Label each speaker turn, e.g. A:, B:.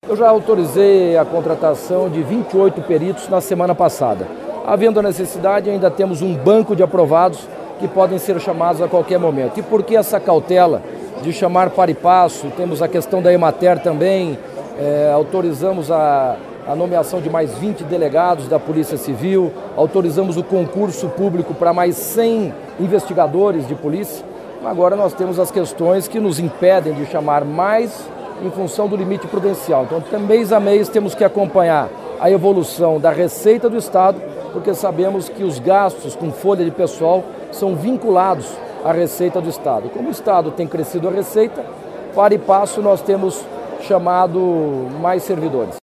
A: Eu já autorizei a contratação de 28 peritos na semana passada. Havendo a necessidade, ainda temos um banco de aprovados que podem ser chamados a qualquer momento. E por que essa cautela de chamar para e passo? Temos a questão da Emater também, autorizamos a nomeação de mais 20 delegados da Polícia Civil, autorizamos o concurso público para mais 100 investigadores de polícia. Agora nós temos as questões que nos impedem de chamar mais em função do limite prudencial. Então, mês a mês, temos que acompanhar a evolução da receita do Estado, porque sabemos que os gastos com folha de pessoal são vinculados à receita do Estado. Como o Estado tem crescido a receita, para e passo nós temos chamado mais servidores.